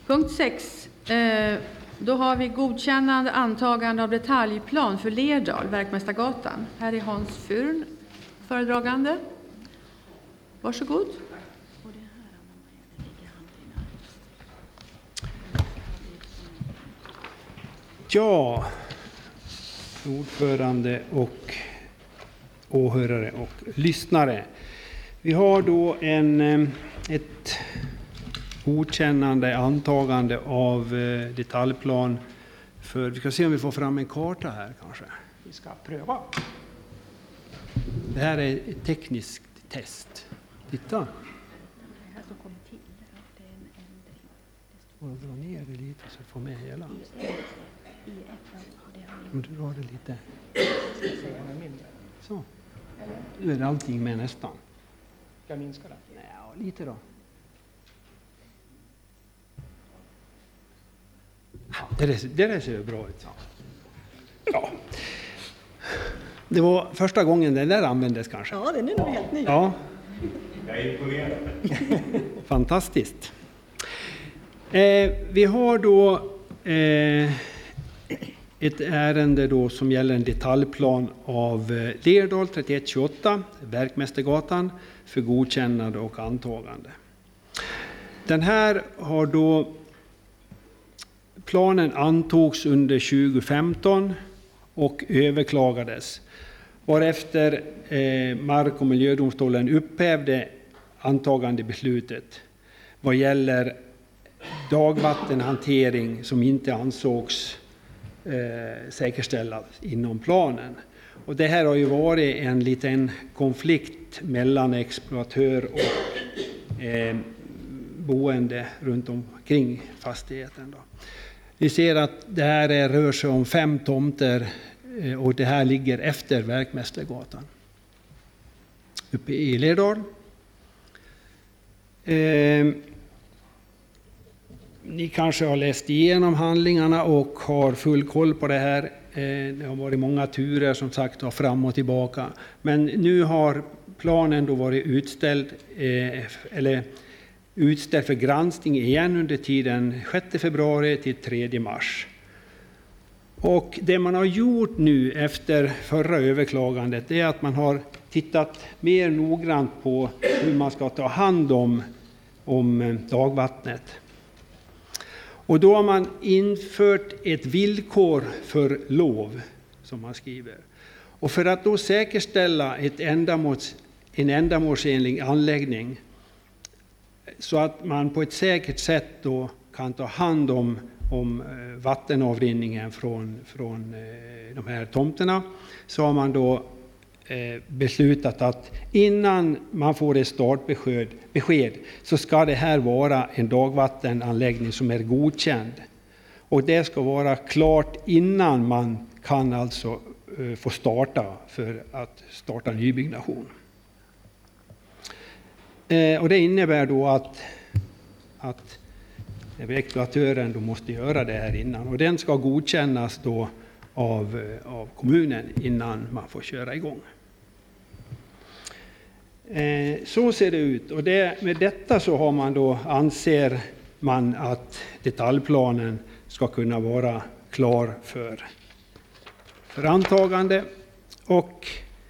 Punkt 6. Då har vi godkännande antagande av detaljplan för Lerdal, Verkmästargatan. Här är Hans Furn, föredragande. Varsågod. Ja, ordförande och åhörare och lyssnare. Vi har då ett godkännande antagande av detaljplan för, vi ska se om vi får fram en karta här kanske. Vi ska pröva. Det här är ett tekniskt test. Titta. Och dra ner det lite så du får med hela. Om du drar det lite. Så. Nu är allting med nästan. Ska jag minska det? Nej, lite då. Ja, det där ser bra ut. Ja. Det var första gången den där användes kanske. Ja, den är nog helt ny. Ja. Jag är imponerad. Fantastiskt. Vi har då ett ärende då som gäller en detaljplan av Lerdal 3128, Verkmästargatan, för godkännande och antagande. Den här har då, planen antogs under 2015 och överklagades, varefter Mark- och miljödomstolen upphävde antagandebeslutet vad gäller dagvattenhantering som inte ansågs säkerställas inom planen. Och det här har ju varit en liten konflikt mellan exploatör och boende runt omkring fastigheten. Då. Vi ser att det här rör sig om 5 tomter och det här ligger efter Verkmästargatan uppe i Lerdal. Ni kanske har läst igenom handlingarna och har full koll på det här. Det har varit många turer som sagt fram och tillbaka. Men nu har planen då varit utställd för granskning igen under tiden 6 februari till 3 mars. Och det man har gjort nu efter förra överklagandet är att man har tittat mer noggrant på hur man ska ta hand om dagvattnet. Och då har man infört ett villkor för lov, som man skriver. Och för att då säkerställa en ändamålsenlig anläggning så att man på ett säkert sätt då kan ta hand om vattenavrinningen från de här tomterna, så har man då beslutat att innan man får ett startbesked så ska det här vara en dagvattenanläggning som är godkänd. Och det ska vara klart innan man kan alltså få starta nybyggnation. Och det innebär då att exploatören då måste göra det här innan. Och den ska godkännas då av kommunen innan man får köra igång. Så ser det ut. Och med detta så har man då, anser man att detaljplanen ska kunna vara klar för antagande. Och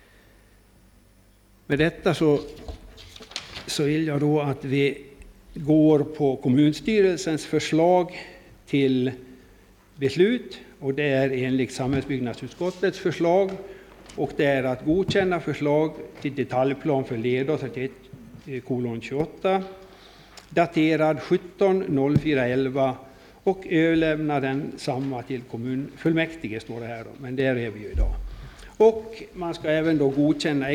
med detta så vill jag då att vi går på kommunstyrelsens förslag till beslut, och det är enligt samhällsbyggnadsutskottets förslag, och det är att godkänna förslag till detaljplan för Lerdal 31:28 daterad 17.04.11 och överlämna den samma till kommunfullmäktige, står det här då, men där är vi ju idag. Och man ska även då godkänna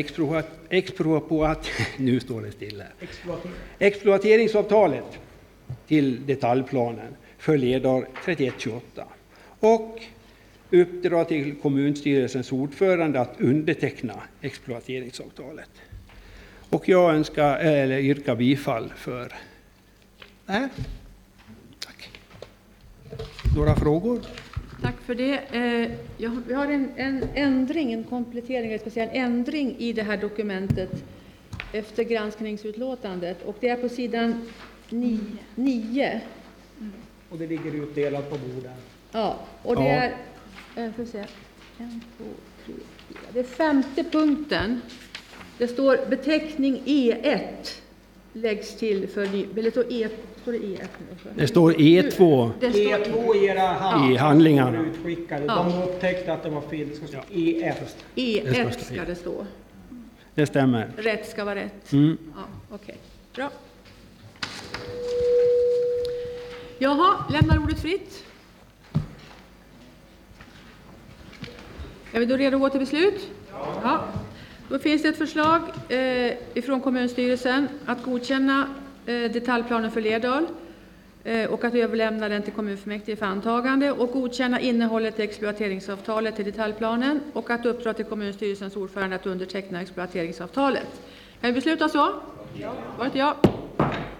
nu står det still här. Exploateringsavtalet till detaljplanen för Lerdal 31:28 och uppdra till kommunstyrelsens ordförande att underteckna exploateringsavtalet. Och jag yrkar bifall för det här. Tack. Några frågor? Tack för det. Vi har en ändring, en komplettering, en speciell ändring i det här dokumentet efter granskningsutlåtandet. Och det är på sidan 9. Och det ligger utdelat på borden. Ja, och det är... Får se. 1, 2, 3, 4. Det är 5:e punkten. Det står beteckning E1 läggs till för ny... Eller står det E1 nu? Det står E2 Det står E2 i era i handlingarna. utskickade. Ja. De upptäckte att det var fel. Det ska stå E1. E1 ska det stå. Det stämmer. Rätt ska vara rätt. Mm. Ja, okej. Bra. Jaha, lämnar ordet fritt. Är vi då redo att gå till beslut? Ja. Då finns det ett förslag ifrån kommunstyrelsen att godkänna detaljplanen för Lerdal och att överlämna den till kommunfullmäktige för antagande och godkänna innehållet i exploateringsavtalet till detaljplanen och att uppdra till kommunstyrelsens ordförande att underteckna exploateringsavtalet. Kan vi besluta så? Ja. Var det ja?